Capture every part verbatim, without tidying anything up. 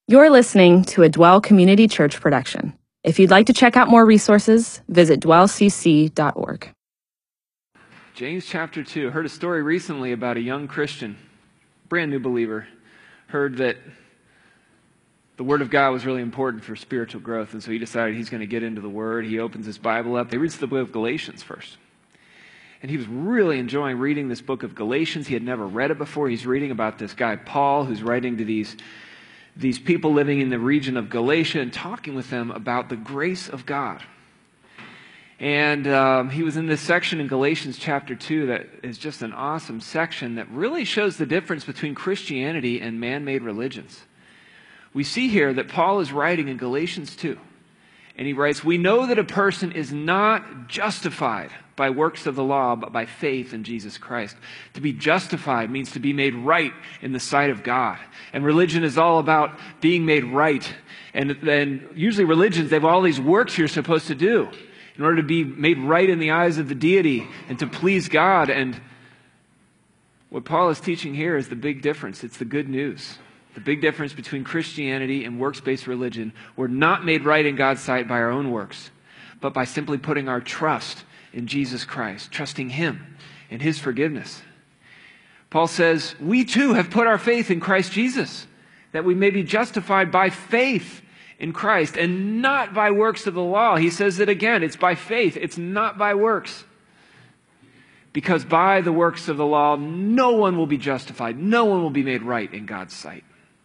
You're listening to a Dwell Community Church production. If you'd like to check out more resources, visit dwell c c dot org. James chapter two. I heard a story recently about a young Christian, brand new believer, heard that the Word of God was really important for spiritual growth, and so he decided he's going to get into the Word. He opens his Bible up. He reads the book of Galatians first. And he was really enjoying reading this book of Galatians. He had never read it before. He's reading about this guy, Paul, who's writing to these these people living in the region of Galatia and talking with them about the grace of God. And um, he was in this section in Galatians chapter two that is just an awesome section that really shows the difference between Christianity and man-made religions. We see here that Paul is writing in Galatians two, and he writes, "We know that a person is not justified by works of the law, but by faith in Jesus Christ." To be justified means to be made right in the sight of God. And religion is all about being made right. And then usually religions, they have all these works you're supposed to do in order to be made right in the eyes of the deity and to please God. And what Paul is teaching here is the big difference. It's the good news. The big difference between Christianity and works-based religion. We're not made right in God's sight by our own works, but by simply putting our trust in Jesus Christ, trusting Him and His forgiveness. Paul says, we too have put our faith in Christ Jesus, that we may be justified by faith in Christ and not by works of the law. He says it again, it's by faith, it's not by works. Because by the works of the law, no one will be justified, no one will be made right in God's sight.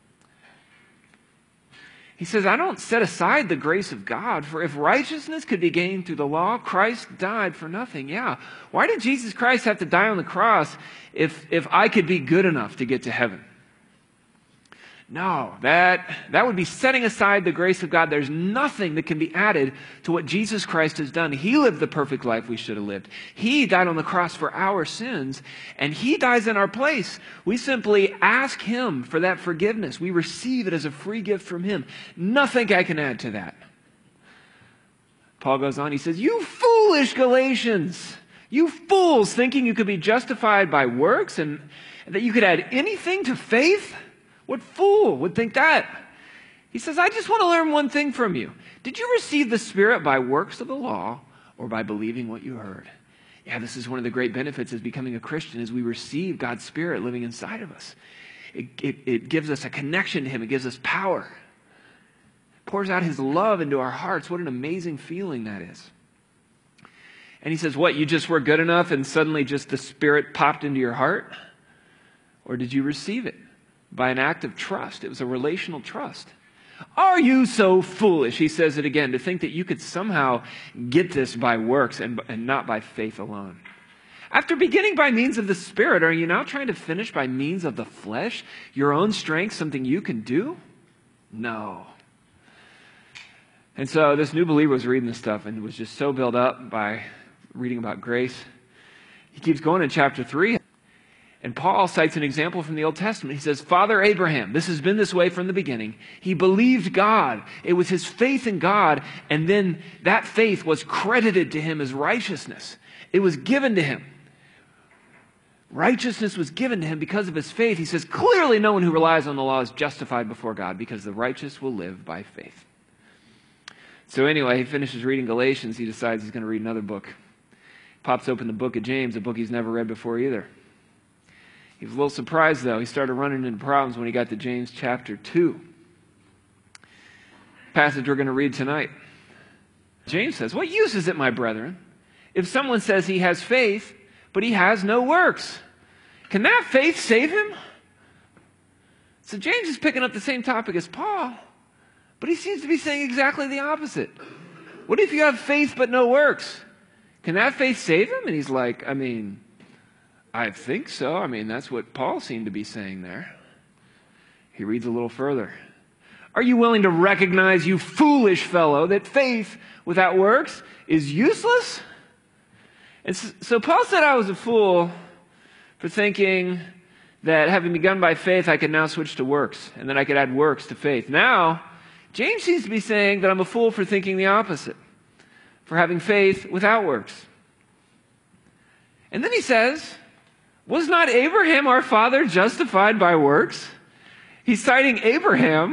He says, I don't set aside the grace of God, for if righteousness could be gained through the law, Christ died for nothing. Yeah. Why did Jesus Christ have to die on the cross if, if I could be good enough to get to heaven? No, that, that would be setting aside the grace of God. There's nothing that can be added to what Jesus Christ has done. He lived the perfect life we should have lived. He died on the cross for our sins, and He dies in our place. We simply ask Him for that forgiveness. We receive it as a free gift from Him. Nothing I can add to that. Paul goes on, he says, you foolish Galatians, you fools, thinking you could be justified by works and that you could add anything to faith? What fool would think that? He says, I just want to learn one thing from you. Did you receive the Spirit by works of the law or by believing what you heard? Yeah, this is one of the great benefits of becoming a Christian is we receive God's Spirit living inside of us. It, it, it gives us a connection to Him. It gives us power. It pours out His love into our hearts. What an amazing feeling that is. And he says, what, you just were good enough and suddenly just the Spirit popped into your heart? Or did you receive it by an act of trust? It was a relational trust. Are you so foolish, he says it again, to think that you could somehow get this by works and, and not by faith alone? After beginning by means of the Spirit, are you now trying to finish by means of the flesh? Your own strength, something you can do? No. And so this new believer was reading this stuff and was just so built up by reading about grace. He keeps going in chapter three. And Paul cites an example from the Old Testament. He says, Father Abraham, this has been this way from the beginning. He believed God. It was his faith in God, and then that faith was credited to him as righteousness. It was given to him. Righteousness was given to him because of his faith. He says, clearly no one who relies on the law is justified before God, because the righteous will live by faith. So anyway, he finishes reading Galatians. He decides he's going to read another book. Pops open the book of James, a book he's never read before either. He was a little surprised, though. He started running into problems when he got to James chapter two. Passage we're going to read tonight. James says, what use is it, my brethren, if someone says he has faith, but he has no works? Can that faith save him? So James is picking up the same topic as Paul, but he seems to be saying exactly the opposite. What if you have faith but no works? Can that faith save him? And he's like, I mean, I think so. I mean, that's what Paul seemed to be saying there. He reads a little further. Are you willing to recognize, you foolish fellow, that faith without works is useless? And so Paul said I was a fool for thinking that having begun by faith, I could now switch to works, and then I could add works to faith. Now, James seems to be saying that I'm a fool for thinking the opposite, for having faith without works. And then he says, was not Abraham our father justified by works? He's citing Abraham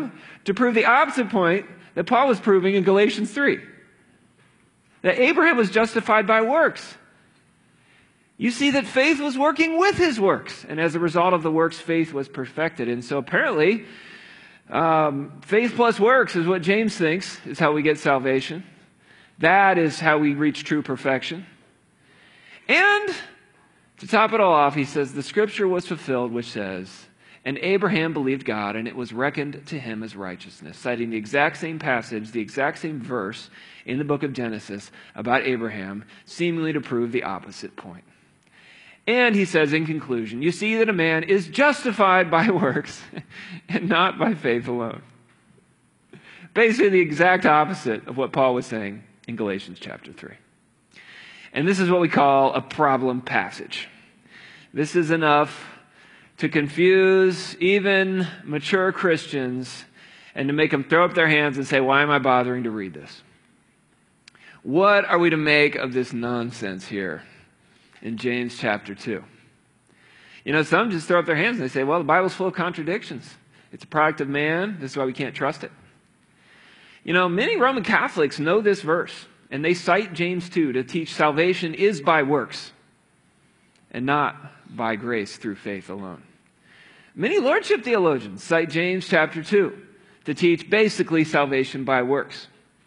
to prove the opposite point that Paul was proving in Galatians three. That Abraham was justified by works. You see that faith was working with his works. And as a result of the works, faith was perfected. And so apparently, um, faith plus works is what James thinks is how we get salvation. That is how we reach true perfection. And to top it all off, he says, the scripture was fulfilled, which says, and Abraham believed God, and it was reckoned to him as righteousness, citing the exact same passage, the exact same verse in the book of Genesis about Abraham, seemingly to prove the opposite point. And he says in conclusion, you see that a man is justified by works and not by faith alone. Basically the exact opposite of what Paul was saying in Galatians chapter three. And this is what we call a problem passage. This is enough to confuse even mature Christians and to make them throw up their hands and say, why am I bothering to read this? What are we to make of this nonsense here in James chapter two? You know, some just throw up their hands and they say, well, the Bible's full of contradictions. It's a product of man. This is why we can't trust it. You know, many Roman Catholics know this verse, and they cite James two to teach salvation is by works and not by grace through faith alone. Many Lordship theologians cite James chapter two to teach basically salvation by works.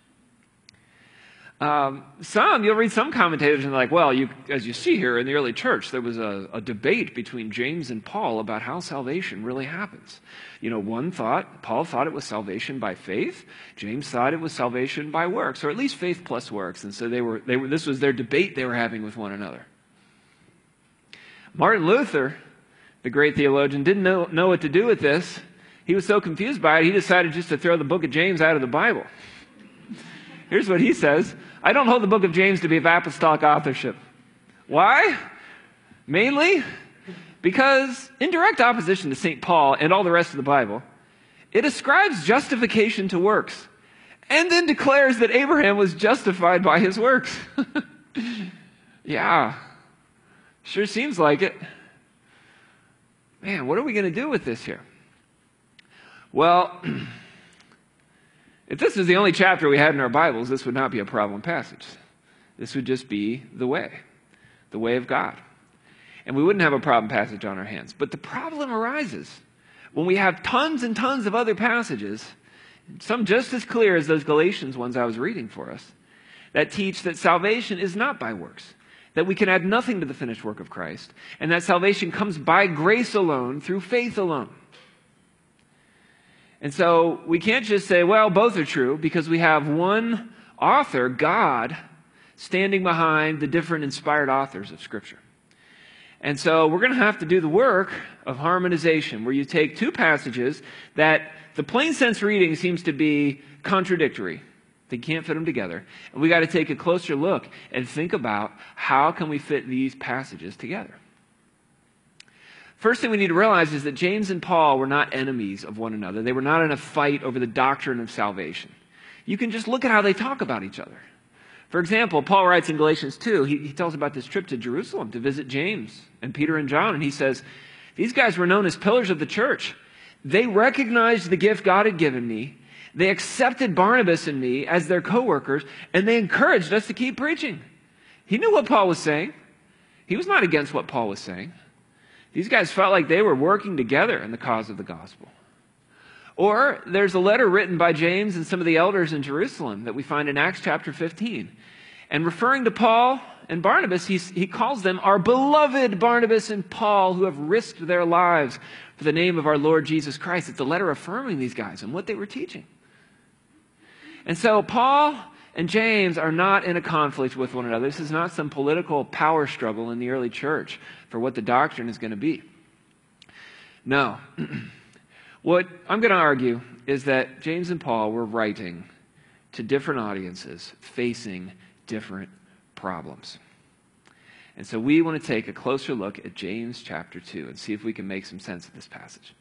Um, some, you'll read some commentators and they're like, well, you, as you see here in the early church, there was a, a debate between James and Paul about how salvation really happens. You know, one thought, Paul thought it was salvation by faith. James thought it was salvation by works, or at least faith plus works. And so they were, they were, this was their debate they were having with one another. Martin Luther, the great theologian, didn't know, know what to do with this. He was so confused by it, he decided just to throw the book of James out of the Bible. Here's what he says. I don't hold the book of James to be of apostolic authorship. Why? Mainly because in direct opposition to Saint Paul and all the rest of the Bible, it ascribes justification to works and then declares that Abraham was justified by his works. Yeah, sure seems like it. Man, what are we going to do with this here? Well, if this was the only chapter we had in our Bibles, this would not be a problem passage. This would just be the way, the way of God. And we wouldn't have a problem passage on our hands. But the problem arises when we have tons and tons of other passages, some just as clear as those Galatians ones I was reading for us, that teach that salvation is not by works, that we can add nothing to the finished work of Christ, and that salvation comes by grace alone, through faith alone. And so we can't just say, well, both are true, because we have one author, God, standing behind the different inspired authors of Scripture. And so we're going to have to do the work of harmonization, where you take two passages that the plain sense reading seems to be contradictory. They can't fit them together. And we got to take a closer look and think about how can we fit these passages together. First thing we need to realize is that James and Paul were not enemies of one another. They were not in a fight over the doctrine of salvation. You can just look at how they talk about each other. For example, Paul writes in Galatians two, he, he tells about this trip to Jerusalem to visit James and Peter and John, and he says, these guys were known as pillars of the church. They recognized the gift God had given me. They accepted Barnabas and me as their co-workers, and they encouraged us to keep preaching. He knew what Paul was saying. He was not against what Paul was saying. These guys felt like they were working together in the cause of the gospel. Or there's a letter written by James and some of the elders in Jerusalem that we find in Acts chapter fifteen. And referring to Paul and Barnabas, he, he calls them our beloved Barnabas and Paul, who have risked their lives for the name of our Lord Jesus Christ. It's a letter affirming these guys and what they were teaching. And so Paul and James are not in a conflict with one another. This is not some political power struggle in the early church for what the doctrine is going to be. No. What I'm going to argue is that James and Paul were writing to different audiences facing different problems. And so we want to take a closer look at James chapter two and see if we can make some sense of this passage.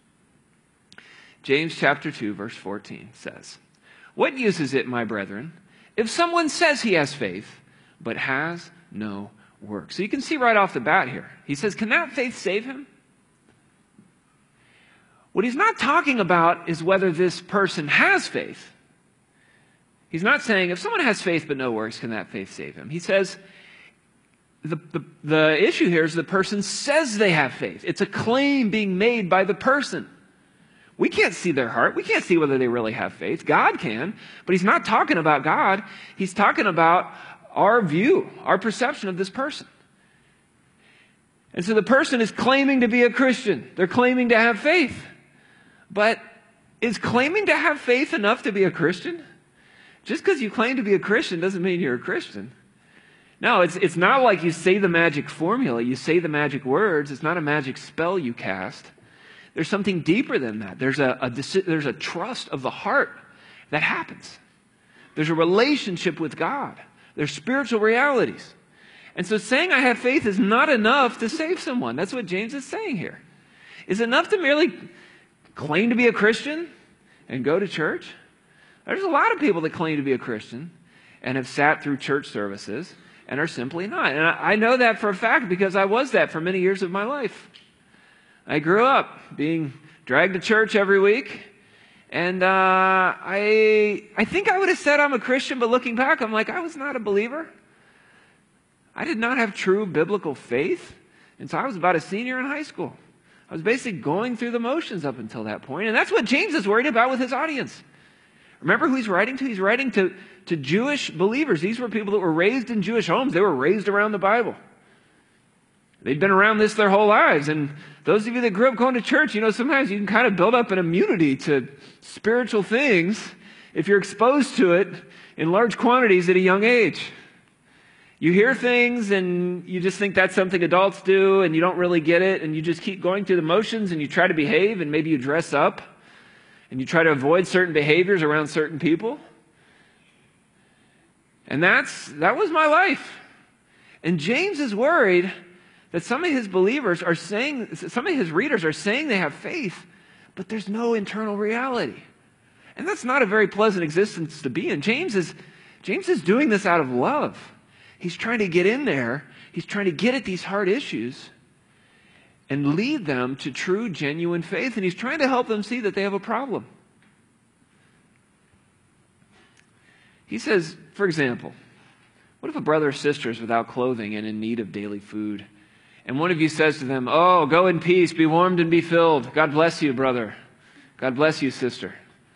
James chapter two, verse fourteen says, "What use is it, my brethren, if someone says he has faith, but has no work?" So you can see right off the bat here. He says, can that faith save him? What he's not talking about is whether this person has faith. He's not saying, if someone has faith but no works, can that faith save him? He says, the, the, the issue here is the person says they have faith. It's a claim being made by the person. We can't see their heart. We can't see whether they really have faith. God can, but he's not talking about God. He's talking about our view, our perception of this person. And so the person is claiming to be a Christian. They're claiming to have faith. But is claiming to have faith enough to be a Christian? Just because you claim to be a Christian doesn't mean you're a Christian. No, it's, it's not like you say the magic formula. You say the magic words. It's not a magic spell you cast. There's something deeper than that. There's a, a, there's a trust of the heart that happens. There's a relationship with God. There's spiritual realities. And so saying I have faith is not enough to save someone. That's what James is saying here. Is it enough to merely claim to be a Christian and go to church? There's a lot of people that claim to be a Christian and have sat through church services and are simply not. And I, I know that for a fact because I was that for many years of my life. I grew up being dragged to church every week. And uh, I I think I would have said I'm a Christian, but looking back, I'm like, I was not a believer. I did not have true biblical faith until I was about a senior in high school. I was basically going through the motions up until that point. And that's what James is worried about with his audience. Remember who he's writing to? He's writing to, to Jewish believers. These were people that were raised in Jewish homes. They were raised around the Bible. They'd been around this their whole lives. And those of you that grew up going to church, you know, sometimes you can kind of build up an immunity to spiritual things if you're exposed to it in large quantities at a young age. You hear things and you just think that's something adults do and you don't really get it and you just keep going through the motions and you try to behave and maybe you dress up and you try to avoid certain behaviors around certain people. And that's that was my life. And James is worried that some of his believers are saying, some of his readers are saying they have faith, but there's no internal reality. And that's not a very pleasant existence to be in. James is, James is doing this out of love. He's trying to get in there. He's trying to get at these hard issues and lead them to true, genuine faith. And he's trying to help them see that they have a problem. He says, for example, what if a brother or sister is without clothing and in need of daily food? And one of you says to them, oh, go in peace, be warmed and be filled. God bless you, brother. God bless you, sister.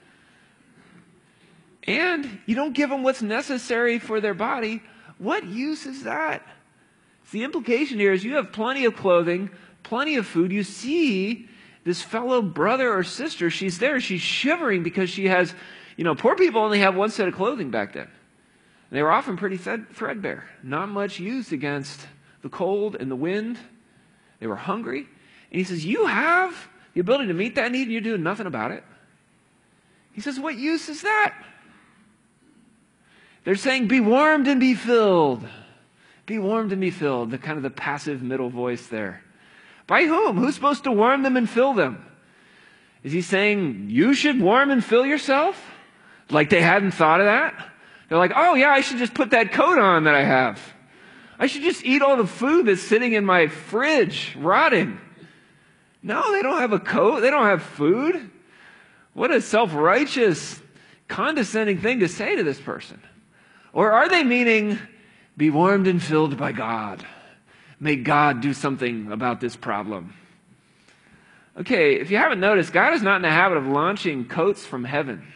And you don't give them what's necessary for their body. What use is that? The implication here is you have plenty of clothing, plenty of food. You see this fellow brother or sister, she's there, she's shivering because she has, you know, poor people only have one set of clothing back then. They were often pretty threadbare, not much use against the cold and the wind. They were hungry. And he says, you have the ability to meet that need and you're doing nothing about it. He says, what use is that? They're saying, be warmed and be filled. Be warmed and be filled. The kind of the passive middle voice there. By whom? Who's supposed to warm them and fill them? Is he saying, you should warm and fill yourself? Like they hadn't thought of that? They're like, oh yeah, I should just put that coat on that I have. I should just eat all the food that's sitting in my fridge, rotting. No, they don't have a coat. They don't have food. What a self-righteous, condescending thing to say to this person. Or are they meaning, be warmed and filled by God? May God do something about this problem. Okay, if you haven't noticed, God is not in the habit of launching coats from heaven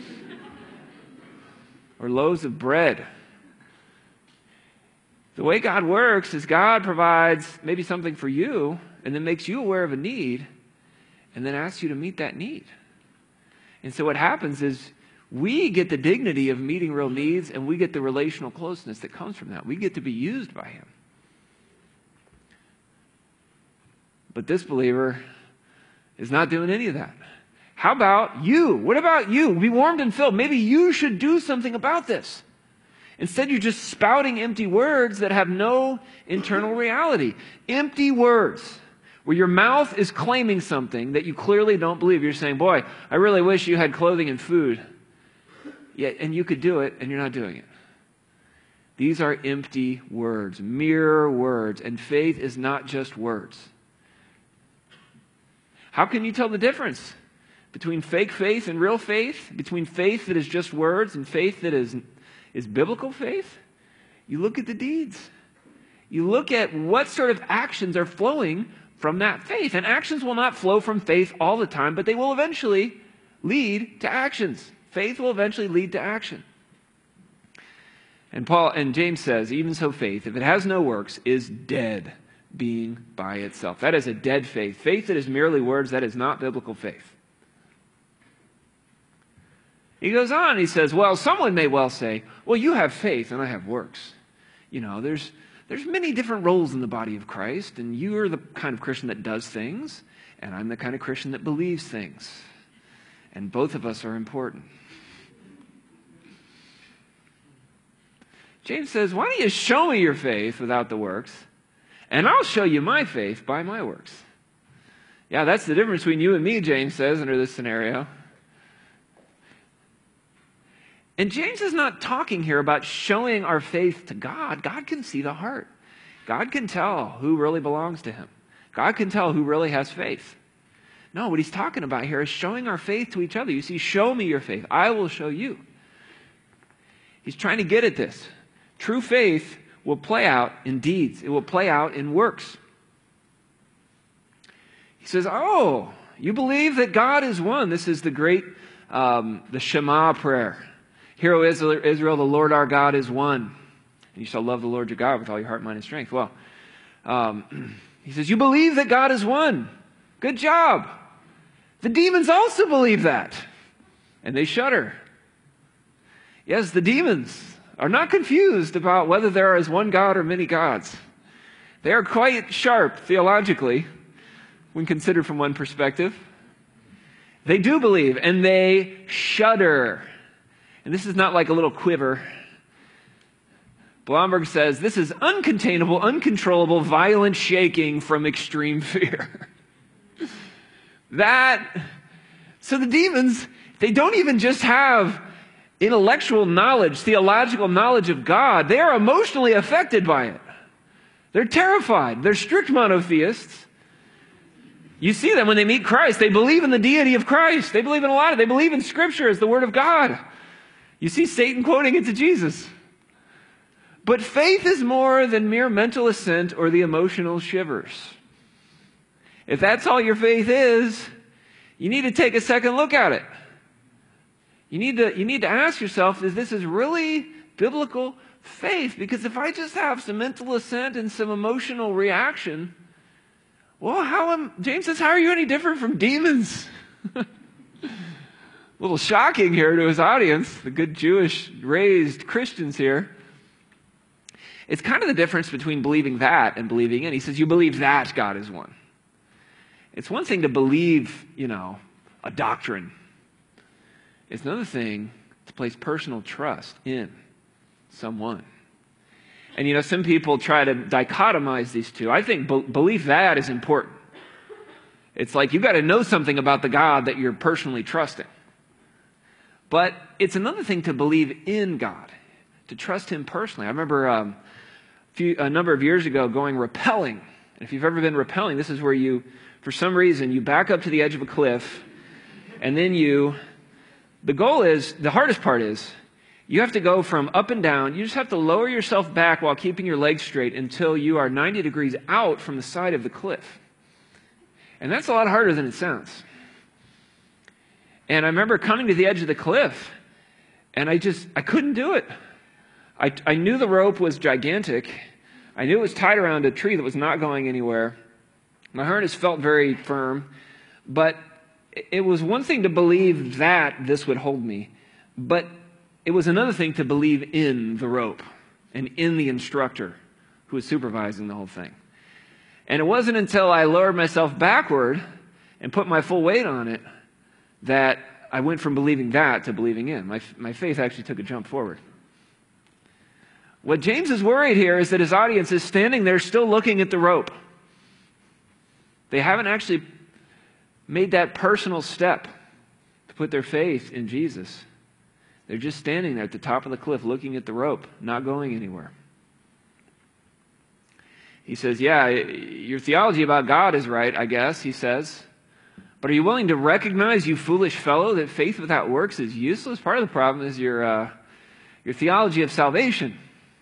or loaves of bread. The way God works is God provides maybe something for you and then makes you aware of a need and then asks you to meet that need. And so what happens is we get the dignity of meeting real needs and we get the relational closeness that comes from that. We get to be used by him. But this believer is not doing any of that. How about you? What about you? Be warmed and filled. Maybe you should do something about this. Instead, you're just spouting empty words that have no internal reality. Empty words where your mouth is claiming something that you clearly don't believe. You're saying, boy, I really wish you had clothing and food. Yeah, and you could do it, and you're not doing it. These are empty words, mere words. And faith is not just words. How can you tell the difference between fake faith and real faith? Between faith that is just words and faith that is, is biblical faith? You look at the deeds. You look at what sort of actions are flowing from that faith. And actions will not flow from faith all the time, but they will eventually lead to actions. Faith will eventually lead to action. And Paul and James says, even so faith, if it has no works, is dead being by itself. That is a dead faith. Faith that is merely words, that is not biblical faith. He goes on, he says, well, someone may well say, well, you have faith and I have works. You know, there's there's many different roles in the body of Christ, and you are the kind of Christian that does things, and I'm the kind of Christian that believes things. And both of us are important. James says, why don't you show me your faith without the works, and I'll show you my faith by my works. Yeah, that's the difference between you and me, James says, under this scenario. And James is not talking here about showing our faith to God. God can see the heart. God can tell who really belongs to him. God can tell who really has faith. No, what he's talking about here is showing our faith to each other. You see, show me your faith. I will show you. He's trying to get at this. True faith will play out in deeds. It will play out in works. He says, oh, you believe that God is one. This is the great, um, the Shema prayer. Hear, O Israel, the Lord our God is one. And you shall love the Lord your God with all your heart, mind, and strength. Well, um, he says, you believe that God is one. Good job. The demons also believe that. And they shudder. Yes, the demons are not confused about whether there is one God or many gods. They are quite sharp theologically when considered from one perspective. They do believe, and they shudder. And this is not like a little quiver. Blomberg says, this is uncontainable, uncontrollable, violent shaking from extreme fear. That, so the demons, they don't even just have intellectual knowledge, theological knowledge of God. They are emotionally affected by it. They're terrified. They're strict monotheists. You see them when they meet Christ. They believe in the deity of Christ. They believe in a lot of it. They believe in Scripture as the Word of God. You see Satan quoting it to Jesus. But faith is more than mere mental assent or the emotional shivers. If that's all your faith is, you need to take a second look at it. You need to, you need to ask yourself, is this is really biblical faith? Because if I just have some mental assent and some emotional reaction, well, how am, James says, how are you any different from demons? A little shocking here to his audience, the good Jewish raised Christians here. It's kind of the difference between believing that and believing in. He says, you believe that God is one. It's one thing to believe, you know, a doctrine. It's another thing to place personal trust in someone. And, you know, some people try to dichotomize these two. I think be- belief that is important. It's like you've got to know something about the God that you're personally trusting. But it's another thing to believe in God, to trust Him personally. I remember um, a, few, a number of years ago going rappelling. And if you've ever been rappelling, this is where you, for some reason, you back up to the edge of a cliff, and then you, the goal is, the hardest part is, you have to go from up and down. You just have to lower yourself back while keeping your legs straight until you are ninety degrees out from the side of the cliff. And that's a lot harder than it sounds. And I remember coming to the edge of the cliff, and I just, I couldn't do it. I, I knew the rope was gigantic. I knew it was tied around a tree that was not going anywhere. My harness felt very firm, but it was one thing to believe that this would hold me, but it was another thing to believe in the rope and in the instructor who was supervising the whole thing. And it wasn't until I lowered myself backward and put my full weight on it that I went from believing that to believing in. My, my faith actually took a jump forward. What James is worried here is that his audience is standing there still looking at the rope. They haven't actually made that personal step to put their faith in Jesus. They're just standing there at the top of the cliff looking at the rope, not going anywhere. He says, yeah, your theology about God is right, I guess, he says. But are you willing to recognize, you foolish fellow, that faith without works is useless? Part of the problem is your, uh, your theology of salvation.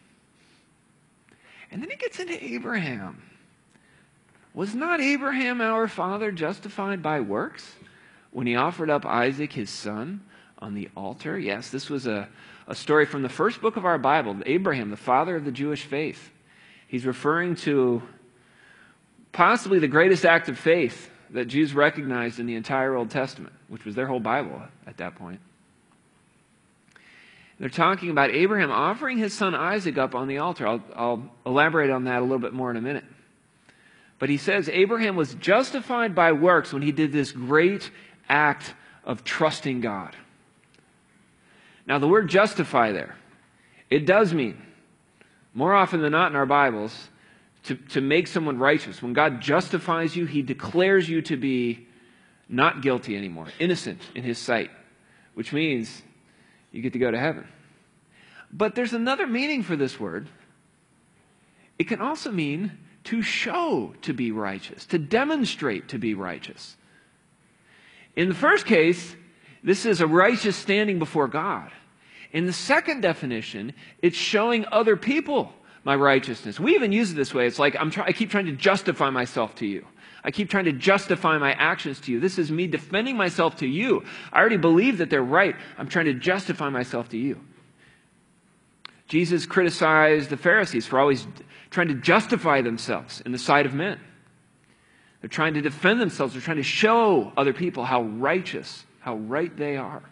And then he gets into Abraham. Was not Abraham our father justified by works when he offered up Isaac his son on the altar? Yes, this was a, a story from the first book of our Bible. Abraham, the father of the Jewish faith. He's referring to possibly the greatest act of faith that Jews recognized in the entire Old Testament, which was their whole Bible at that point. They're talking about Abraham offering his son Isaac up on the altar. I'll, I'll elaborate on that a little bit more in a minute. But he says Abraham was justified by works when he did this great act of trusting God. Now, the word justify there, it does mean, more often than not in our Bibles, To, to make someone righteous. When God justifies you, he declares you to be not guilty anymore, innocent in his sight, which means you get to go to heaven. But there's another meaning for this word. It can also mean to show to be righteous, to demonstrate to be righteous. In the first case, this is a righteous standing before God. In the second definition, it's showing other people my righteousness. We even use it this way. It's like I'm try- I keep trying to justify myself to you. I keep trying to justify my actions to you. This is me defending myself to you. I already believe that they're right. I'm trying to justify myself to you. Jesus criticized the Pharisees for always trying to justify themselves in the sight of men. They're trying to defend themselves. They're trying to show other people how righteous, how right they are.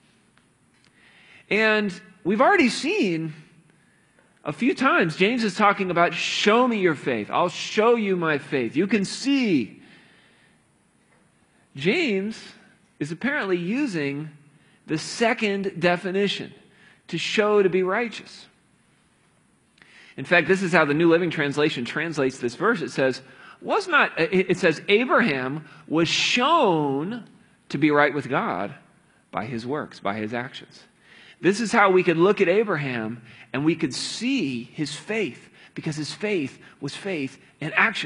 And we've already seen a few times, James is talking about, show me your faith. I'll show you my faith. You can see. James is apparently using the second definition, to show to be righteous. In fact, this is how the New Living Translation translates this verse. It says, was not, it says, Abraham was shown to be right with God by his works, by his actions. This is how we could look at Abraham and we could see his faith, because his faith was faith in action.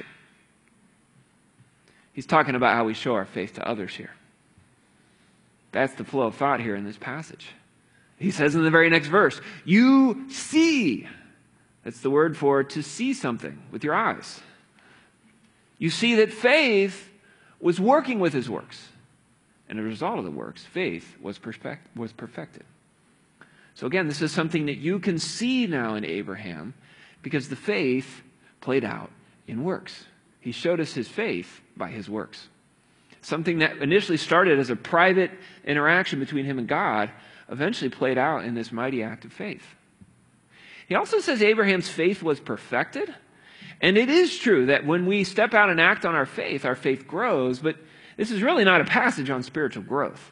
He's talking about how we show our faith to others here. That's the flow of thought here in this passage. He says in the very next verse, you see. That's the word for to see something with your eyes. You see that faith was working with his works. And as a result of the works, faith was perfect, was perfected. So again, this is something that you can see now in Abraham, because the faith played out in works. He showed us his faith by his works. Something that initially started as a private interaction between him and God eventually played out in this mighty act of faith. He also says Abraham's faith was perfected. And it is true that when we step out and act on our faith, our faith grows, but this is really not a passage on spiritual growth.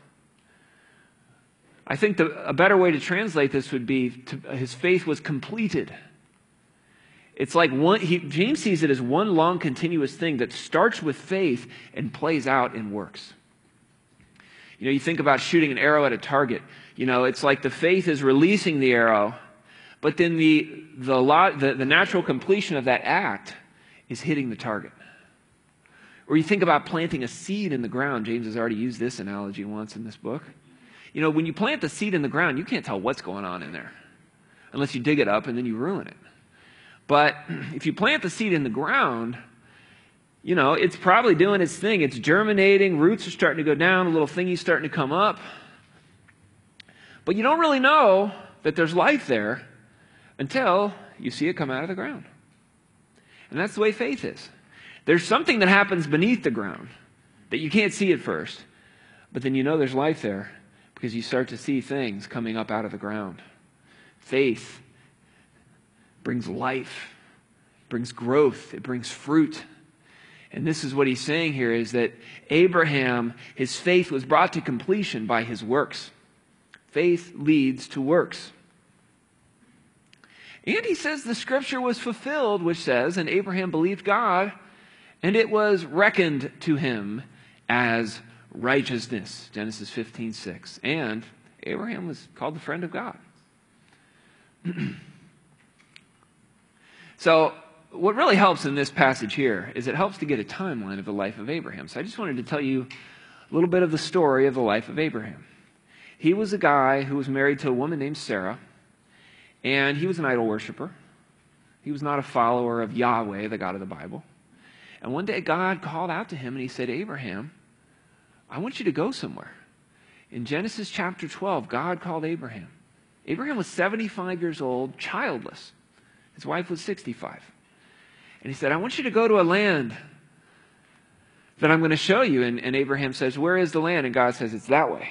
I think the, a better way to translate this would be to, his faith was completed. It's like one, he, James sees it as one long continuous thing that starts with faith and plays out in works. You know, you think about shooting an arrow at a target. You know, it's like the faith is releasing the arrow, but then the, the, lot, the, the natural completion of that act is hitting the target. Or you think about planting a seed in the ground. James has already used this analogy once in this book. You know, when you plant the seed in the ground, you can't tell what's going on in there unless you dig it up and then you ruin it. But if you plant the seed in the ground, you know, it's probably doing its thing. It's germinating, roots are starting to go down, a little thingy's starting to come up. But you don't really know that there's life there until you see it come out of the ground. And that's the way faith is. There's something that happens beneath the ground that you can't see at first, but then you know there's life there, because you start to see things coming up out of the ground. Faith brings life, brings growth, it brings fruit. And this is what he's saying here, is that Abraham, his faith was brought to completion by his works. Faith leads to works. And he says the scripture was fulfilled, which says, and Abraham believed God, and it was reckoned to him as righteousness, Genesis fifteen six. And Abraham was called the friend of God. So what really helps in this passage here is it helps to get a timeline of the life of Abraham. So I just wanted to tell you A little bit of the story of the life of Abraham. He was a guy who was married to a woman named Sarah, and he was an idol worshiper. He was not a follower of Yahweh, the God of the Bible. And one day God called out to him and he said, Abraham, I want you to go somewhere. In Genesis chapter twelve, God called Abraham. Abraham was seventy-five years old, childless. His wife was sixty-five. And he said, I want you to go to a land that I'm going to show you. And, and Abraham says, where is the land? And God says, it's that way.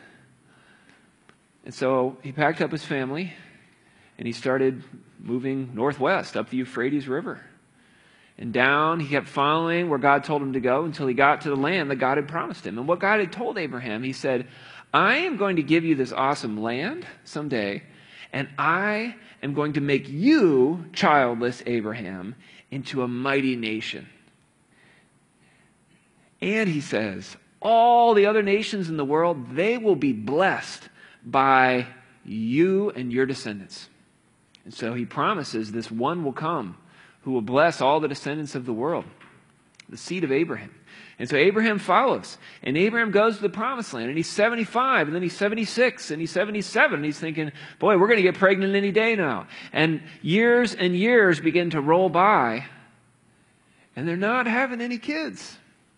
And so he packed up his family and he started moving northwest up the Euphrates River. And down, he kept following where God told him to go until he got to the land that God had promised him. And what God had told Abraham, he said, I am going to give you this awesome land someday, and I am going to make you, childless Abraham, into a mighty nation. And he says, all the other nations in the world, they will be blessed by you and your descendants. And so he promises this one will come who will bless all the descendants of the world, the seed of Abraham. And so Abraham follows, and Abraham goes to the promised land, and he's seventy-five, and then he's seventy-six, and he's seventy-seven, and he's thinking, boy, we're going to get pregnant any day now. And years and years begin to roll by, and they're not having any kids.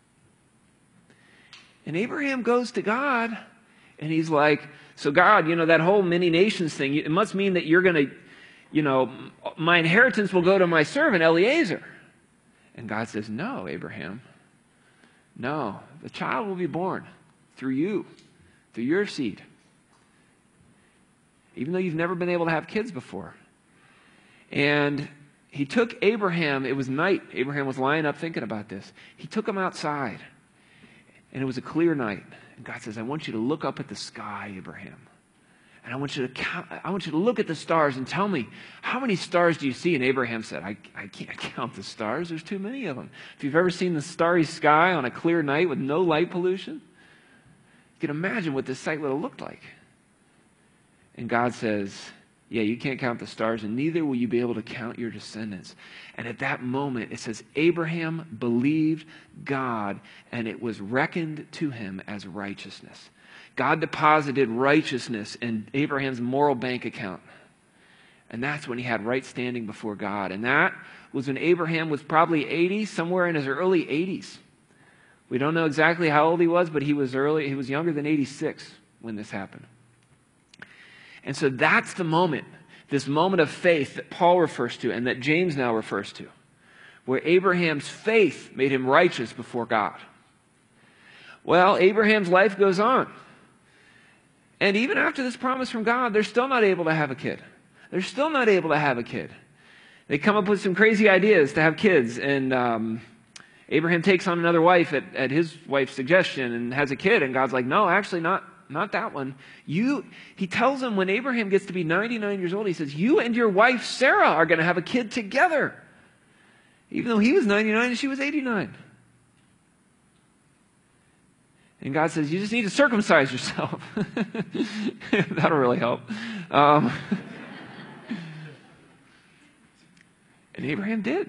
And Abraham goes to God, and he's like, so God, you know, that whole many nations thing, it must mean that you're going to, you know, my inheritance will go to my servant Eliezer. And God says, no, Abraham. No, the child will be born through you, through your seed. Even though you've never been able to have kids before. And he took Abraham, it was night. Abraham was lying up thinking about this. He took him outside. And it was a clear night. And God says, I want you to look up at the sky, Abraham. And I want you to count, I want you to look at the stars and tell me, how many stars do you see? And Abraham said, I, I can't count the stars. There's too many of them. If you've ever seen the starry sky on a clear night with no light pollution, you can imagine what this sight would have looked like. And God says, yeah, you can't count the stars, and neither will you be able to count your descendants. And at that moment, it says, Abraham believed God, and it was reckoned to him as righteousness. God deposited righteousness in Abraham's moral bank account. And that's when he had right standing before God. And that was when Abraham was probably eighty, somewhere in his early eighties. We don't know exactly how old he was, but he was early, he was younger than eighty-six when this happened. And so that's the moment, this moment of faith that Paul refers to and that James now refers to, where Abraham's faith made him righteous before God. Well, Abraham's life goes on. And even after this promise from God, they're still not able to have a kid. They're still not able to have a kid. They come up with some crazy ideas to have kids. And um, Abraham takes on another wife at, at his wife's suggestion and has a kid. And God's like, no, actually not, not that one. You, he tells him when Abraham gets to be ninety-nine years old, he says, you and your wife Sarah are going to have a kid together. Even though he was ninety-nine and she was eighty-nine. And God says, you just need to circumcise yourself. That'll really help. Um, and Abraham did.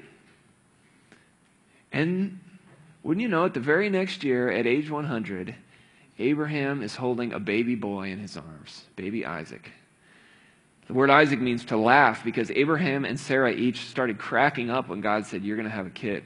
And wouldn't you know it, the very next year, at age one hundred, Abraham is holding a baby boy in his arms, baby Isaac. The word Isaac means to laugh because Abraham and Sarah each started cracking up when God said, you're going to have a kid.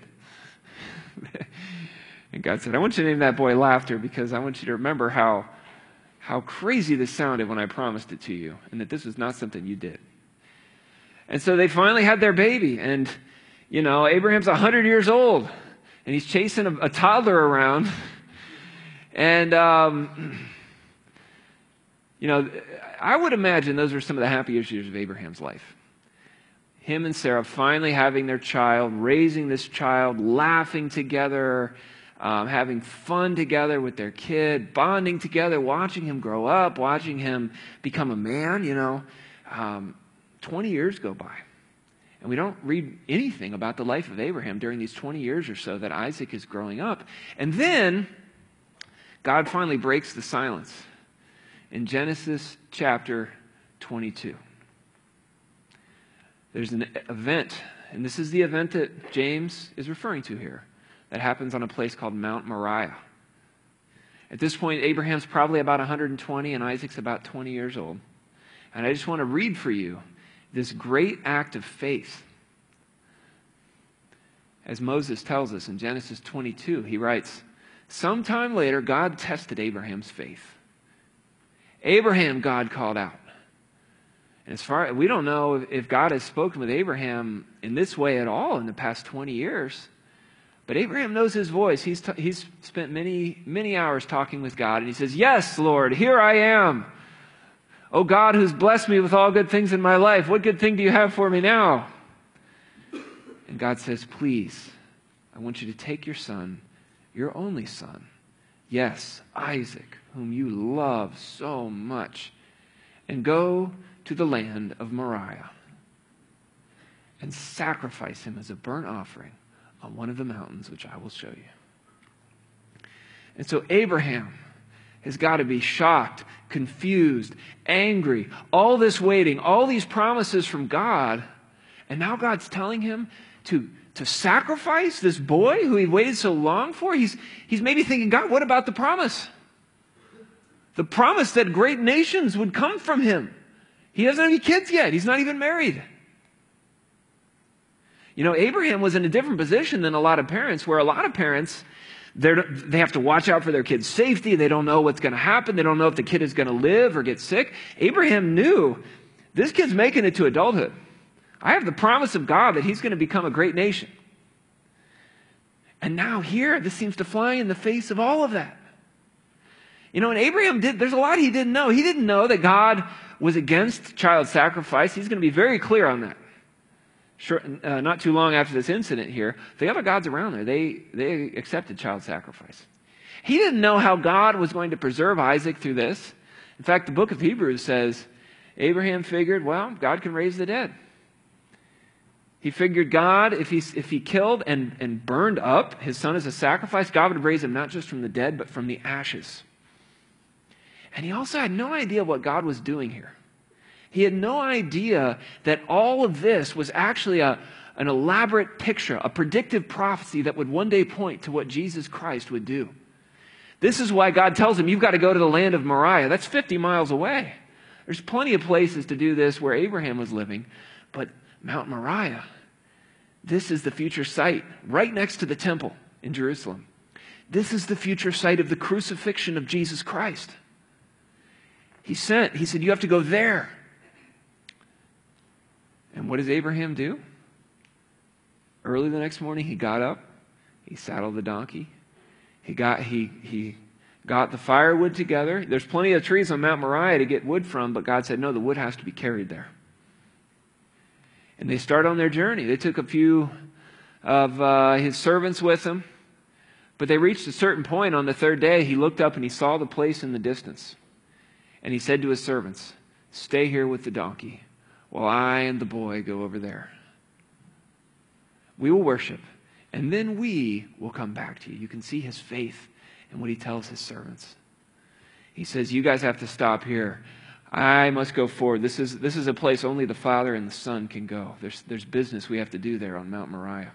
And God said, I want you to name that boy Laughter because I want you to remember how, how crazy this sounded when I promised it to you and that this was not something you did. And so they finally had their baby. And, you know, Abraham's one hundred years old and he's chasing a, a toddler around. And, um, you know, I would imagine those are some of the happiest years of Abraham's life. Him and Sarah finally having their child, raising this child, laughing together, Um, having fun together with their kid, bonding together, watching him grow up, watching him become a man, you know. Um, twenty years go by. And we don't read anything about the life of Abraham during these twenty years or so that Isaac is growing up. And then God finally breaks the silence in Genesis chapter twenty-two. There's an event, and this is the event that James is referring to here, that happens on a place called Mount Moriah. At this point, Abraham's probably about one hundred twenty and Isaac's about twenty years old. And I just want to read for you this great act of faith. As Moses tells us in Genesis twenty-two, he writes, "Sometime later, God tested Abraham's faith. Abraham, God called out." And as far we don't know if God has spoken with Abraham in this way at all in the past twenty years. But Abraham knows his voice. He's, t- he's spent many, many hours talking with God. And he says, "Yes, Lord, here I am. Oh God, who's blessed me with all good things in my life. What good thing do you have for me now?" And God says, "Please, I want you to take your son, your only son, yes, Isaac, whom you love so much, and go to the land of Moriah and sacrifice him as a burnt offering on one of the mountains which I will show you." And so Abraham has got to be shocked, confused, angry, all this waiting, all these promises from God, and now God's telling him to, to sacrifice this boy who he waited so long for. He's, he's maybe thinking, God, what about the promise? The promise that great nations would come from him. He doesn't have any kids yet. He's not even married. You know, Abraham was in a different position than a lot of parents, where a lot of parents, they have to watch out for their kid's safety. They don't know what's going to happen. They don't know if the kid is going to live or get sick. Abraham knew this kid's making it to adulthood. I have the promise of God that he's going to become a great nation. And now here, this seems to fly in the face of all of that. You know, and Abraham did, there's a lot he didn't know. He didn't know that God was against child sacrifice. He's going to be very clear on that. Sure, uh, not too long after this incident here, the other gods around there, they, they accepted child sacrifice. He didn't know how God was going to preserve Isaac through this. In fact, the book of Hebrews says, Abraham figured, well, God can raise the dead. He figured God, if he, if he killed and, and burned up his son as a sacrifice, God would raise him not just from the dead, but from the ashes. And he also had no idea what God was doing here. He had no idea that all of this was actually a, an elaborate picture, a predictive prophecy that would one day point to what Jesus Christ would do. This is why God tells him, you've got to go to the land of Moriah. That's fifty miles away. There's plenty of places to do this where Abraham was living, but Mount Moriah, this is the future site right next to the temple in Jerusalem. This is the future site of the crucifixion of Jesus Christ. He sent, he said, you have to go there. And what does Abraham do? Early the next morning, he got up, he saddled the donkey, he got he he got the firewood together. There's plenty of trees on Mount Moriah to get wood from, but God said, no, the wood has to be carried there. And they start on their journey. They took a few of uh, his servants with them, but they reached a certain point on the third day. He looked up and he saw the place in the distance. And he said to his servants, stay here with the donkey while I and the boy go over there. We will worship, and then we will come back to you. You can see his faith in what he tells his servants. He says, you guys have to stop here. I must go forward. This is, this is a place only the Father and the Son can go. There's, there's business we have to do there on Mount Moriah.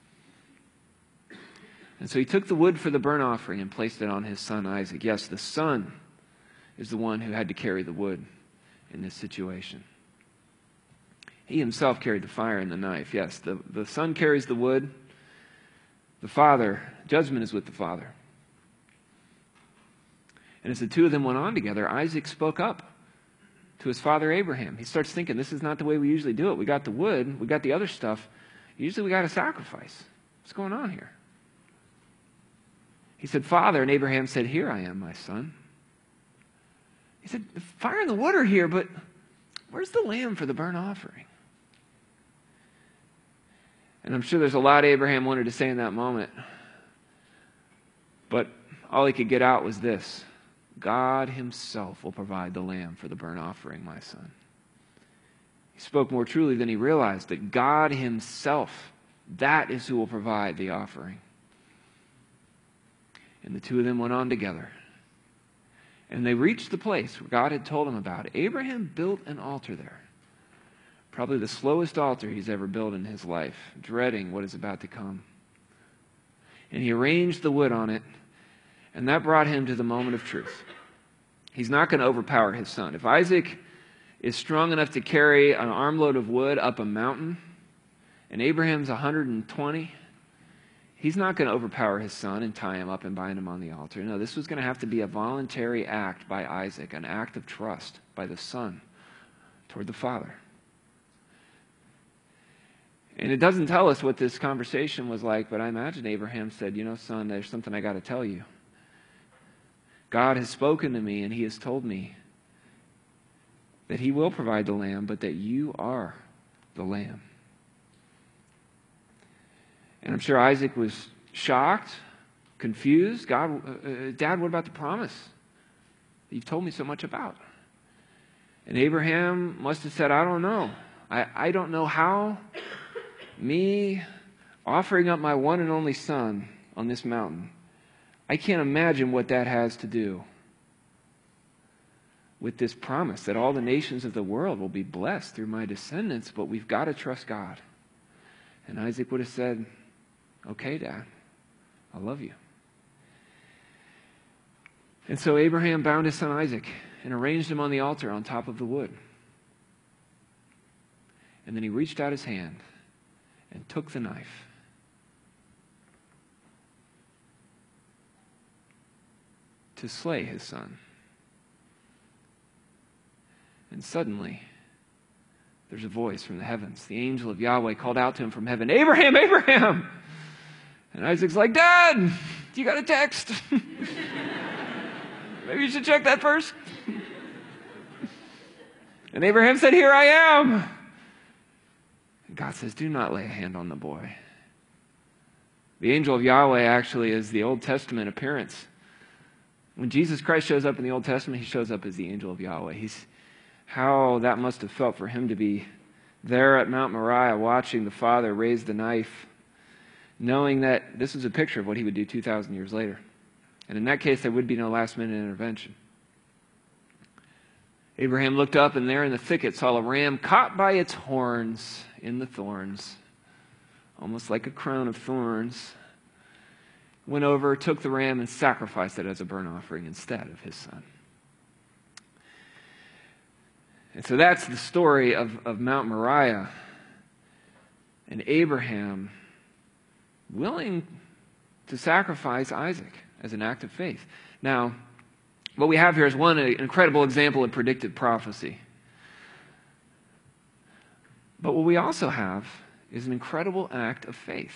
And so he took the wood for the burnt offering and placed it on his son Isaac. Yes, the son is the one who had to carry the wood in this situation. He himself carried the fire and the knife. Yes, the, the son carries the wood. The father, judgment is with the father. And as the two of them went on together, Isaac spoke up to his father Abraham. He starts thinking, this is not the way we usually do it. We got the wood, we got the other stuff. Usually we got a sacrifice. What's going on here? He said, Father, and Abraham said, here I am, my son. He said, the fire and the wood are here, but where's the lamb for the burnt offering? And I'm sure there's a lot Abraham wanted to say in that moment. But all he could get out was this. God himself will provide the lamb for the burnt offering, my son. He spoke more truly than he realized that God himself, that is who will provide the offering. And the two of them went on together. And they reached the place where God had told him about. Abraham built an altar there. Probably the slowest altar he's ever built in his life, dreading what is about to come. And he arranged the wood on it. And that brought him to the moment of truth. He's not going to overpower his son. If Isaac is strong enough to carry an armload of wood up a mountain, and Abraham's one hundred twenty, he's not going to overpower his son and tie him up and bind him on the altar. No, this was going to have to be a voluntary act by Isaac, an act of trust by the son toward the father. And it doesn't tell us what this conversation was like, but I imagine Abraham said, you know, son, there's something I got to tell you. God has spoken to me, and he has told me that he will provide the lamb, but that you are the lamb. And I'm sure Isaac was shocked, confused. God, uh, Dad, what about the promise that you've told me so much about? And Abraham must have said, I don't know. I, I don't know how me offering up my one and only son on this mountain, I can't imagine what that has to do with this promise that all the nations of the world will be blessed through my descendants, but we've got to trust God. And Isaac would have said, okay, Dad, I love you. And so Abraham bound his son Isaac and arranged him on the altar on top of the wood. And then he reached out his hand and took the knife. To slay his son. And suddenly, there's a voice from the heavens. The angel of Yahweh called out to him from heaven, Abraham, Abraham! And Isaac's like, Dad, you got a text? Maybe you should check that first. And Abraham said, here I am. And God says, do not lay a hand on the boy. The angel of Yahweh actually is the Old Testament appearance. When Jesus Christ shows up in the Old Testament, he shows up as the angel of Yahweh. He's how that must have felt for him to be there at Mount Moriah watching the Father raise the knife, knowing that this was a picture of what he would do two thousand years later. And in that case, there would be no last-minute intervention. Abraham looked up, and there in the thicket saw a ram caught by its horns in the thorns, almost like a crown of thorns. Went over, took the ram, and sacrificed it as a burnt offering instead of his son. And so that's the story of, of Mount Moriah and Abraham willing to sacrifice Isaac as an act of faith. Now, what we have here is one an incredible example of predictive prophecy. But what we also have is an incredible act of faith.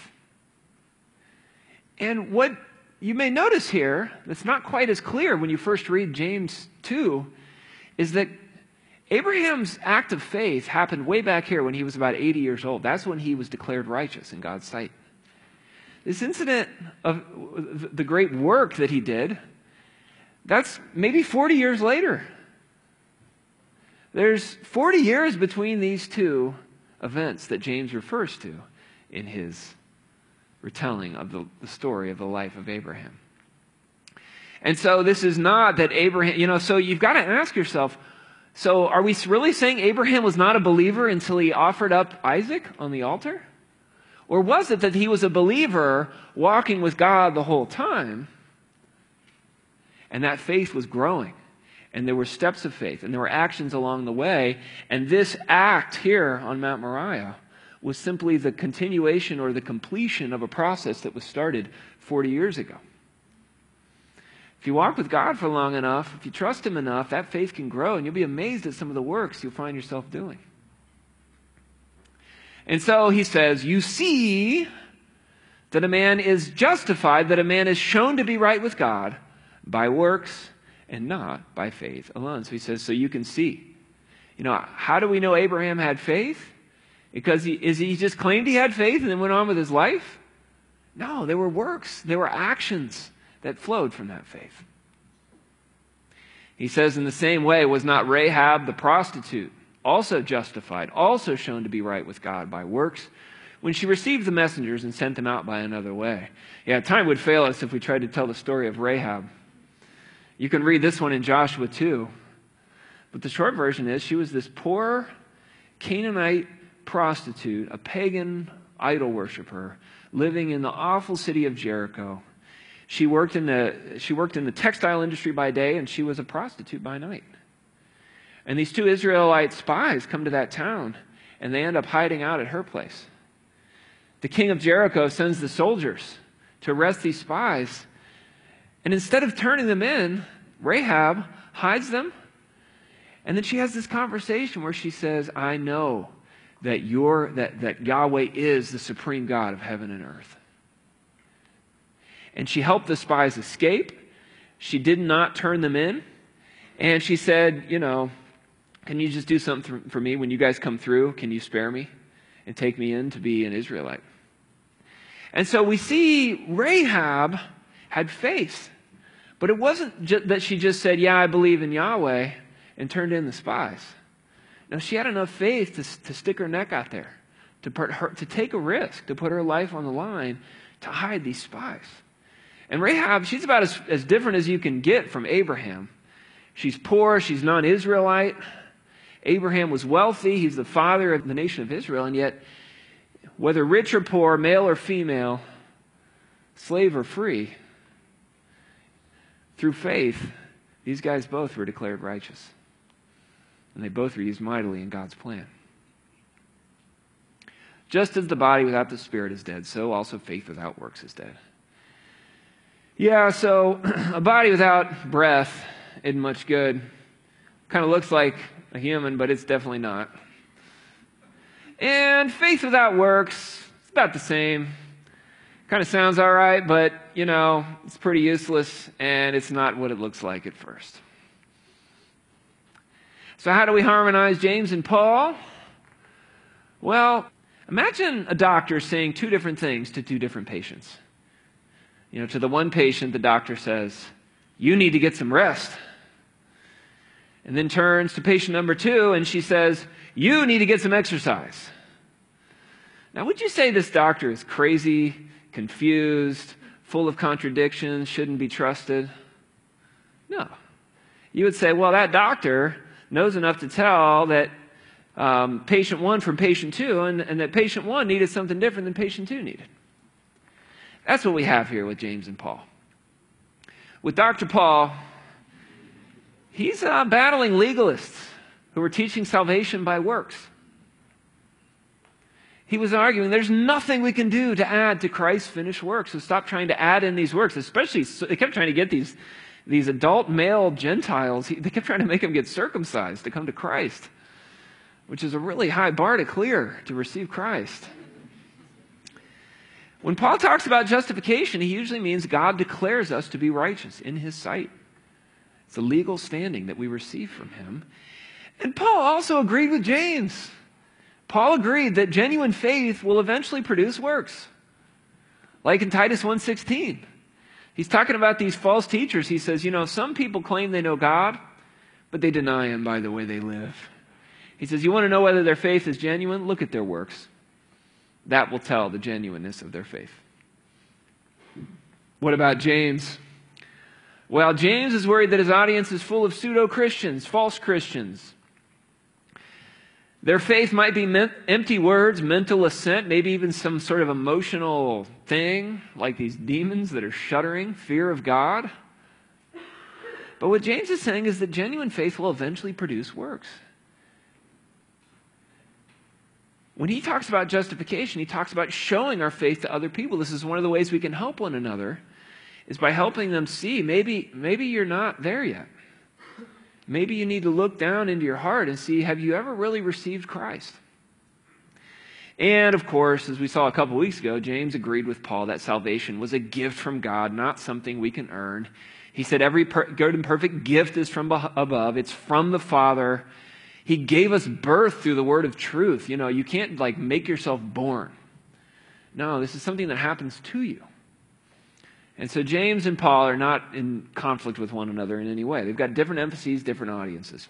And what you may notice here that's not quite as clear when you first read James two is that Abraham's act of faith happened way back here when he was about eighty years old. That's when he was declared righteous in God's sight. This incident of the great work that he did, that's maybe forty years later. There's forty years between these two events that James refers to in his retelling of the, the story of the life of Abraham. And so this is not that Abraham, you know, so you've got to ask yourself, so are we really saying Abraham was not a believer until he offered up Isaac on the altar? Or was it that he was a believer walking with God the whole time, and that faith was growing, and there were steps of faith, and there were actions along the way, and this act here on Mount Moriah was simply the continuation or the completion of a process that was started forty years ago. If you walk with God for long enough, if you trust him enough, that faith can grow, and you'll be amazed at some of the works you'll find yourself doing. And so he says, you see that a man is justified, that a man is shown to be right with God by works and not by faith alone. So he says, so you can see. You know, how do we know Abraham had faith? Because he, is he just claimed he had faith and then went on with his life? No, there were works. There were actions that flowed from that faith. He says in the same way, was not Rahab the prostitute also justified, also shown to be right with God by works, when she received the messengers and sent them out by another way? Yeah, time would fail us if we tried to tell the story of Rahab. You can read this one in Joshua two. But the short version is she was this poor Canaanite prostitute, a pagan idol worshiper, living in the awful city of Jericho, She worked in the, she worked in the textile industry by day, and she was a prostitute by night. And these two Israelite spies come to that town, and they end up hiding out at her place. The king of Jericho sends the soldiers to arrest these spies. And instead of turning them in, Rahab hides them. And then she has this conversation where she says, I know that, you're, that, that Yahweh is the supreme God of heaven and earth. And she helped the spies escape. She did not turn them in. And she said, you know, can you just do something for me when you guys come through? Can you spare me and take me in to be an Israelite? And so we see Rahab had faith. But it wasn't just that she just said, yeah, I believe in Yahweh, and turned in the spies. No, she had enough faith to, to stick her neck out there, to, put her, to take a risk, to put her life on the line, to hide these spies. And Rahab, she's about as, as different as you can get from Abraham. She's poor, she's non-Israelite. Abraham was wealthy, he's the father of the nation of Israel, and yet, whether rich or poor, male or female, slave or free, through faith, these guys both were declared righteous. And they both were used mightily in God's plan. Just as the body without the spirit is dead, so also faith without works is dead. Yeah, so a body without breath isn't much good. Kind of looks like a human, but it's definitely not. And faith without works, it's about the same. Kind of sounds all right, but, you know, it's pretty useless, and it's not what it looks like at first. So how do we harmonize James and Paul? Well, imagine a doctor saying two different things to two different patients. You know, to the one patient, the doctor says, you need to get some rest. And then turns to patient number two, and she says, you need to get some exercise. Now, would you say this doctor is crazy, confused, full of contradictions, shouldn't be trusted? No. You would say, well, that doctor knows enough to tell that um, patient one from patient two, and, and that patient one needed something different than patient two needed. That's what we have here with James and Paul. With Doctor Paul, he's uh, battling legalists who were teaching salvation by works. He was arguing there's nothing we can do to add to Christ's finished work, so stop trying to add in these works, especially, they kept trying to get these, these adult male Gentiles, they kept trying to make them get circumcised to come to Christ, which is a really high bar to clear to receive Christ. When Paul talks about justification, he usually means God declares us to be righteous in his sight. It's a legal standing that we receive from him. And Paul also agreed with James. Paul agreed that genuine faith will eventually produce works. Like in Titus one sixteen. He's talking about these false teachers. He says, you know, some people claim they know God, but they deny him by the way they live. He says, you want to know whether their faith is genuine? Look at their works. That will tell the genuineness of their faith. What about James? Well, James is worried that his audience is full of pseudo-Christians, false Christians. Their faith might be empty words, mental assent, maybe even some sort of emotional thing, like these demons that are shuddering, fear of God. But what James is saying is that genuine faith will eventually produce works. When he talks about justification, he talks about showing our faith to other people. This is one of the ways we can help one another, is by helping them see, maybe, maybe you're not there yet. Maybe you need to look down into your heart and see, have you ever really received Christ? And of course, as we saw a couple weeks ago, James agreed with Paul that salvation was a gift from God, not something we can earn. He said every per- good and perfect gift is from above. It's from the Father. He gave us birth through the word of truth. You know, you can't like make yourself born. No, this is something that happens to you. And so James and Paul are not in conflict with one another in any way. They've got different emphases, different audiences.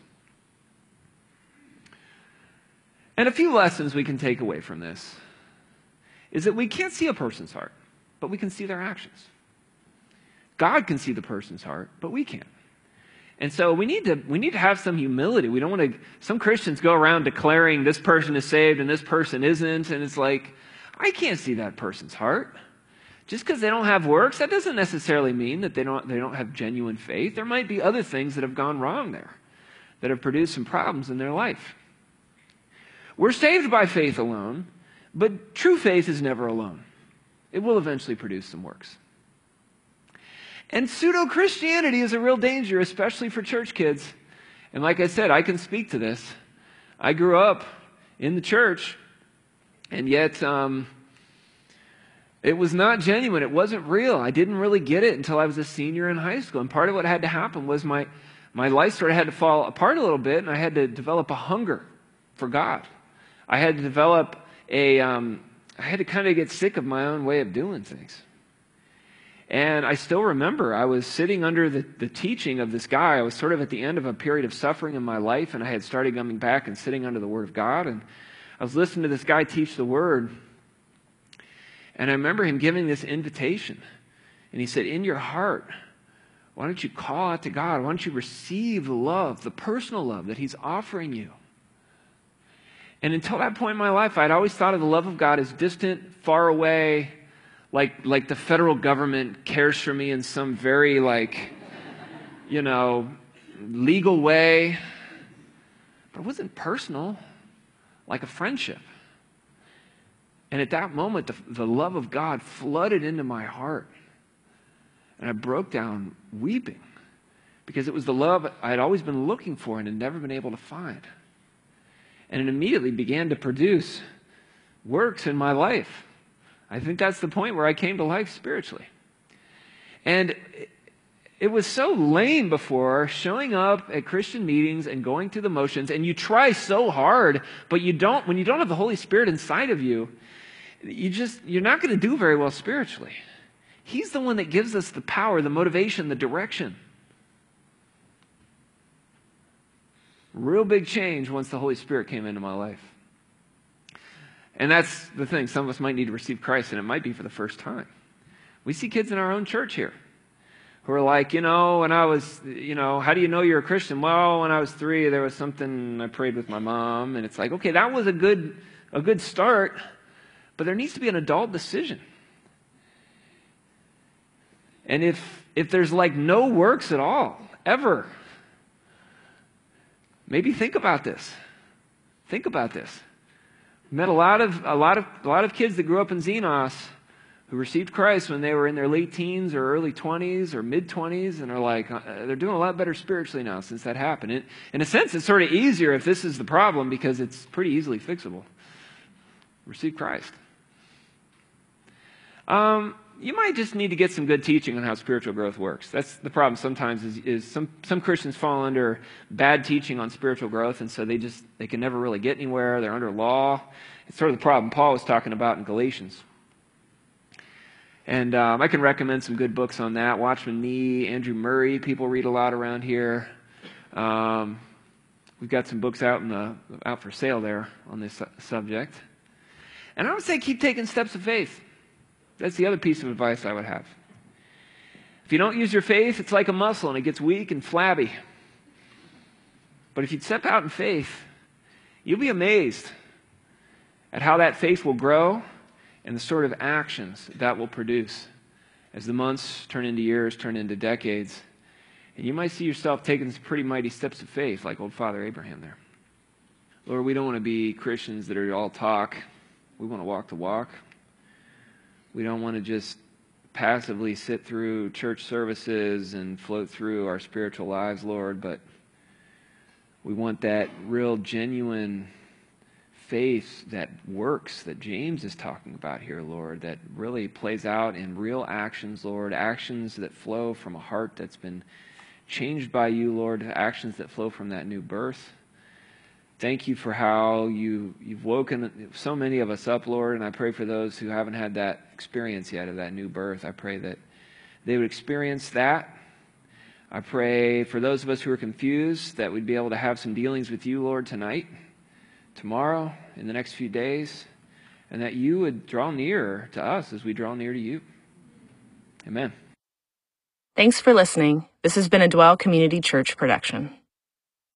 And a few lessons we can take away from this is that we can't see a person's heart, but we can see their actions. God can see the person's heart, but we can't. And so we need to we need to have some humility. We don't want to, some Christians go around declaring this person is saved and this person isn't, and it's like, I can't see that person's heart. Just because they don't have works, that doesn't necessarily mean that they don't, they don't have genuine faith. There might be other things that have gone wrong there, that have produced some problems in their life. We're saved by faith alone, but true faith is never alone. It will eventually produce some works. And pseudo-Christianity is a real danger, especially for church kids. And like I said, I can speak to this. I grew up in the church, and yet um, it was not genuine. It wasn't real. I didn't really get it until I was a senior in high school. And part of what had to happen was my, my life sort of had to fall apart a little bit, and I had to develop a hunger for God. I had to develop a, um, I had to kind of get sick of my own way of doing things. And I still remember I was sitting under the, the teaching of this guy. I was sort of at the end of a period of suffering in my life, and I had started coming back and sitting under the Word of God. And I was listening to this guy teach the Word. And I remember him giving this invitation. And he said, in your heart, why don't you call out to God? Why don't you receive the love, the personal love that He's offering you? And until that point in my life, I'd always thought of the love of God as distant, far away, like, like the federal government cares for me in some very, like, you know, legal way. But it wasn't personal, like a friendship. And at that moment, the, the love of God flooded into my heart. And I broke down weeping because it was the love I had always been looking for and had never been able to find. And it immediately began to produce works in my life. I think that's the point where I came to life spiritually. And it, it was so lame before, showing up at Christian meetings and going through the motions, and you try so hard, but you don't, when you don't have the Holy Spirit inside of you, you just, you're not going to do very well spiritually. He's the one that gives us the power, the motivation, the direction. Real big change once the Holy Spirit came into my life. And that's the thing. Some of us might need to receive Christ, and it might be for the first time. We see kids in our own church here who are like, you know, when I was, you know, how do you know you're a Christian? Well, when I was three, there was something I prayed with my mom. And it's like, okay, that was a good, a good start, but there needs to be an adult decision. And if, if there's like no works at all, ever, maybe think about this. Think about this. Met a lot of a lot of a lot of kids that grew up in Xenos who received Christ when they were in their late teens or early twenties or mid twenties, and are like uh, they're doing a lot better spiritually now since that happened. It, in a sense, it's sort of easier if this is the problem because it's pretty easily fixable. Receive Christ. Um, you might just need to get some good teaching on how spiritual growth works. That's the problem sometimes is, is some, some Christians fall under bad teaching on spiritual growth, and so they just, they can never really get anywhere. They're under law. It's sort of the problem Paul was talking about in Galatians. And um, I can recommend some good books on that. Watchman Nee, Andrew Murray, people read a lot around here. Um, we've got some books out in the out for sale there on this su- subject. And I would say keep taking steps of faith. That's the other piece of advice I would have. If you don't use your faith, it's like a muscle and it gets weak and flabby. But if you step out in faith, you'll be amazed at how that faith will grow and the sort of actions that will produce as the months turn into years, turn into decades. And you might see yourself taking some pretty mighty steps of faith like old Father Abraham there. Lord, we don't want to be Christians that are all talk. We want to walk the walk. We don't want to just passively sit through church services and float through our spiritual lives, Lord, but we want that real, genuine faith that works, that James is talking about here, Lord, that really plays out in real actions, Lord, actions that flow from a heart that's been changed by you, Lord, actions that flow from that new birth. Thank you for how you, you've woken so many of us up, Lord, and I pray for those who haven't had that experience yet of that new birth. I pray that they would experience that. I pray for those of us who are confused that we'd be able to have some dealings with you, Lord, tonight, tomorrow, in the next few days, and that you would draw nearer to us as we draw near to you. Amen. Thanks for listening. This has been a Dwell Community Church production.